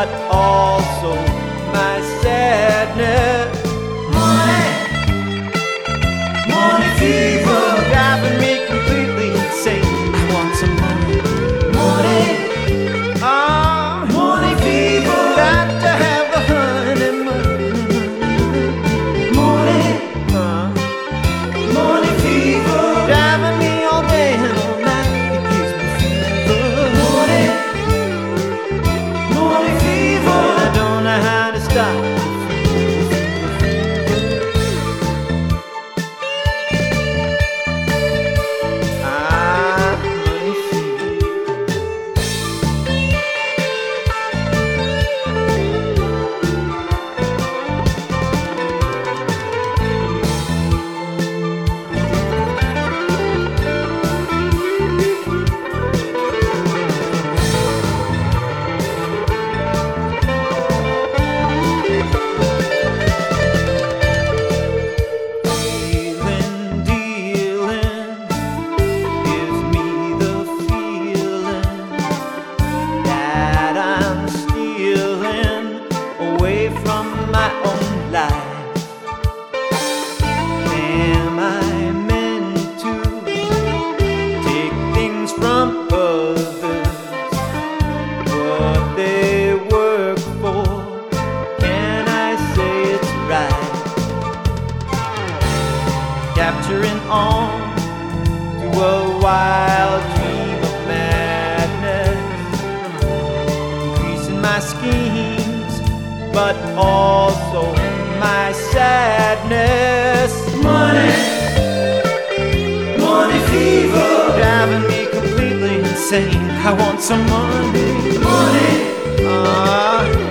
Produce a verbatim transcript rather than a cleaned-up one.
but also my sadness. Money, money fever, driving me completely insane. I want some money, money, ah, money fever, got to have the honey money, money, uh, money fever, driving me all day and all night. It gives me fever, money, money fever, and I don't know how to stop. From my own life, am I meant to take things from others, what they work for? Can I say it's right? Capturing on to a wild dream of madness, increasing my schemes, but also my sadness. money, money fever, Driving me completely insane. I want some money, money, ah,